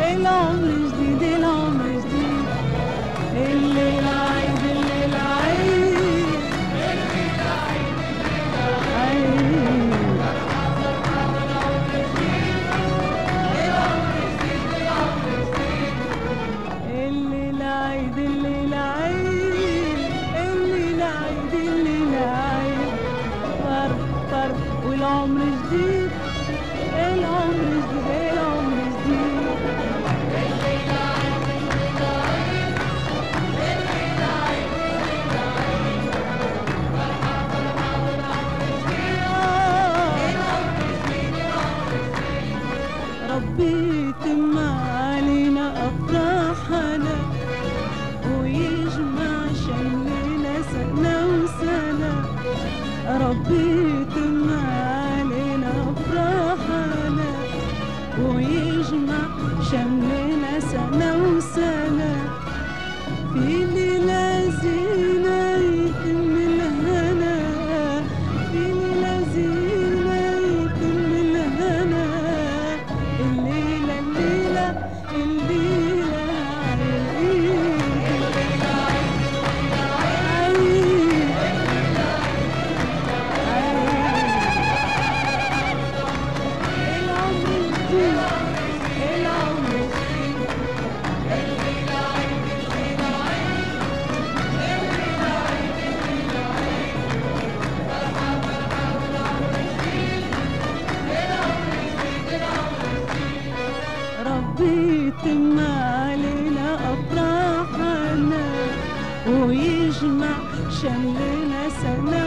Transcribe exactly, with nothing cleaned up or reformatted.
العمر جديد العمر جديد، الليلة عيد الليلة عيد، الليلة عيد الليلة عيد، العمر جديد العمر جديد العمر جديد، الليلة عيد الليلة عيد، الليلة عيد الليلة عيد، فرح فرح والعمر جديد، العمر جديد العمر جديد، الليلة عيد الليلة عيد، الليلة عيد الليلة عيد، فرحة فرحة والعمر جديد، العمر جديد العمر جديد، ربي يتم علينا أفراحنا ويجمع شملنا سنة وسنة، ربي يتم علينا أفراحنا ويجمع شملنا سنة وسنة، في ليلة زينة يتم الهنا، في ليلة زينة يتم الهنا، الليلة الليلة الليلة ربي يتم علينا أفراحنا ويجمع شملنا سنة